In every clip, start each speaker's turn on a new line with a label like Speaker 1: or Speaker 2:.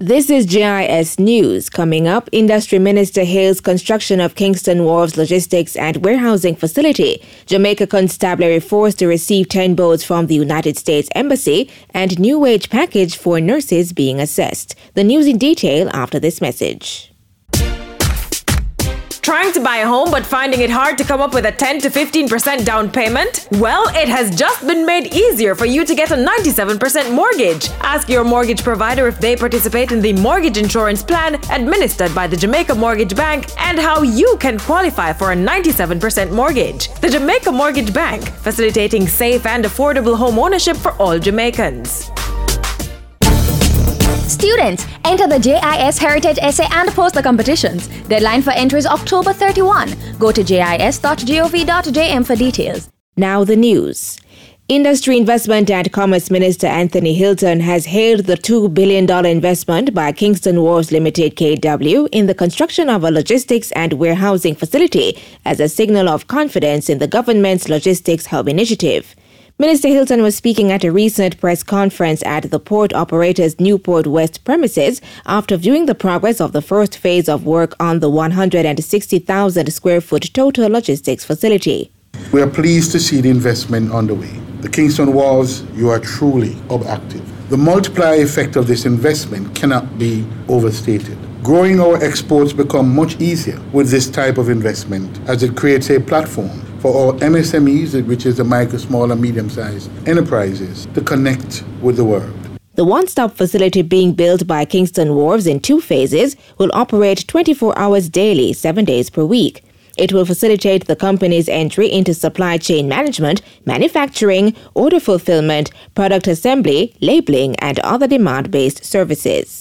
Speaker 1: This is JIS News. Coming up, Industry Minister hails construction of Kingston Wharves Logistics and Warehousing Facility. Jamaica Constabulary Force to receive 10 boats from the United States Embassy, and new wage package for nurses being assessed. The news in detail after this message.
Speaker 2: Trying to buy a home but finding it hard to come up with a 10 to 15% down payment? Well, it has just been made easier for you to get a 97% mortgage. Ask your mortgage provider if they participate in the mortgage insurance plan administered by the Jamaica Mortgage Bank and how you can qualify for a 97% mortgage. The Jamaica Mortgage Bank, facilitating safe and affordable home ownership for all Jamaicans.
Speaker 3: Students, enter the JIS Heritage Essay and Poster competitions. Deadline for entry is October 31. Go to jis.gov.jm for details.
Speaker 1: Now the news. Industry Investment and Commerce Minister Anthony Hilton has hailed the $2 billion investment by Kingston Wharves Limited KW in the construction of a logistics and warehousing facility as a signal of confidence in the government's logistics hub initiative. Minister Hilton was speaking at a recent press conference at the port operator's Newport West premises after viewing the progress of the first phase of work on the 160,000 square foot total logistics facility.
Speaker 4: We are pleased to see the investment underway. The Kingston Wharves, you are truly active. The multiplier effect of this investment cannot be overstated. Growing our exports become much easier with this type of investment as it creates a platform for our MSMEs, which is the micro, small and medium-sized enterprises, to connect with the world.
Speaker 1: The one-stop facility being built by Kingston Wharves in 2 phases will operate 24 hours daily, 7 days per week. It will facilitate the company's entry into supply chain management, manufacturing, order fulfillment, product assembly, labeling, and other demand-based services.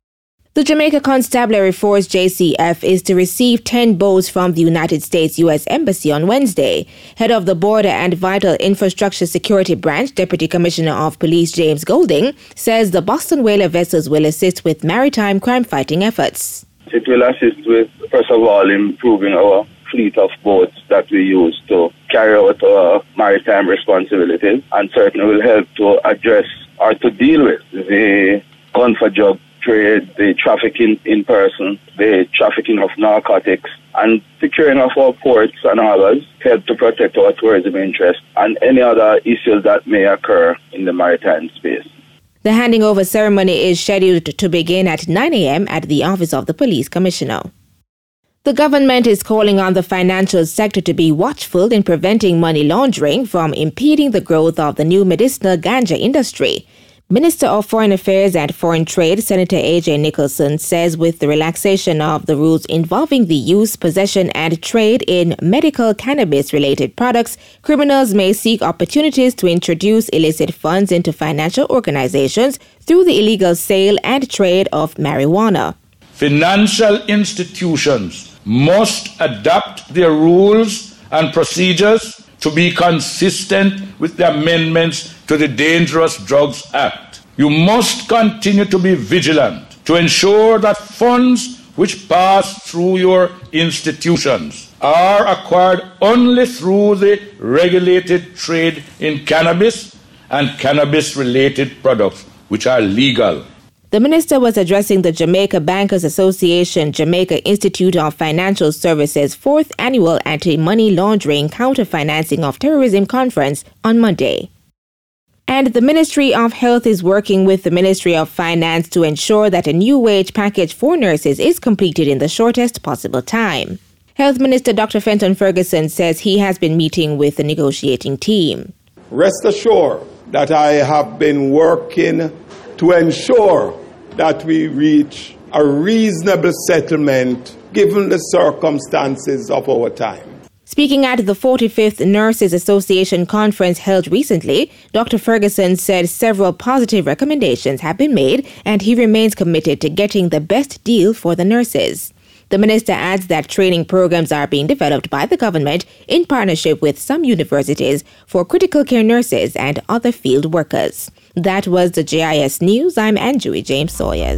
Speaker 1: The Jamaica Constabulary Force JCF is to receive 10 boats from the United States U.S. Embassy on Wednesday. Head of the Border and Vital Infrastructure Security Branch, Deputy Commissioner of Police James Golding, says the Boston Whaler vessels will assist with maritime crime-fighting efforts.
Speaker 5: It will assist with, first of all, improving our fleet of boats that we use to carry out our maritime responsibilities, and certainly will help to address or to deal with the gun for drug trade, the trafficking in person, the trafficking of narcotics, and securing of our ports and harbors, help to protect our tourism interests and any other issues that may occur in the maritime space.
Speaker 1: The handing over ceremony is scheduled to begin at 9 a.m. at the office of the police commissioner. The government is calling on the financial sector to be watchful in preventing money laundering from impeding the growth of the new medicinal ganja industry. Minister of Foreign Affairs and Foreign Trade, Senator A.J. Nicholson, says with the relaxation of the rules involving the use, possession, and trade in medical cannabis-related products, criminals may seek opportunities to introduce illicit funds into financial organizations through the illegal sale and trade of marijuana.
Speaker 6: Financial institutions must adapt their rules and procedures to be consistent with the amendments to the Dangerous Drugs Act. You must continue to be vigilant to ensure that funds which pass through your institutions are acquired only through the regulated trade in cannabis and cannabis-related products, which are legal.
Speaker 1: The minister was addressing the Jamaica Bankers Association Jamaica Institute of Financial Services 4th Annual Anti-Money Laundering Counter-Financing of Terrorism Conference on Monday. And the Ministry of Health is working with the Ministry of Finance to ensure that a new wage package for nurses is completed in the shortest possible time. Health Minister Dr. Fenton Ferguson says he has been meeting with the negotiating team.
Speaker 7: Rest assured that I have been working to ensure that we reach a reasonable settlement given the circumstances of our time.
Speaker 1: Speaking at the 45th Nurses Association conference held recently, Dr. Ferguson said several positive recommendations have been made and he remains committed to getting the best deal for the nurses. The minister adds that training programs are being developed by the government in partnership with some universities for critical care nurses and other field workers. That was the JIS News. I'm Anjui James Sawyers.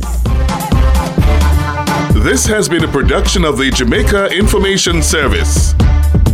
Speaker 8: This has been a production of the Jamaica Information Service.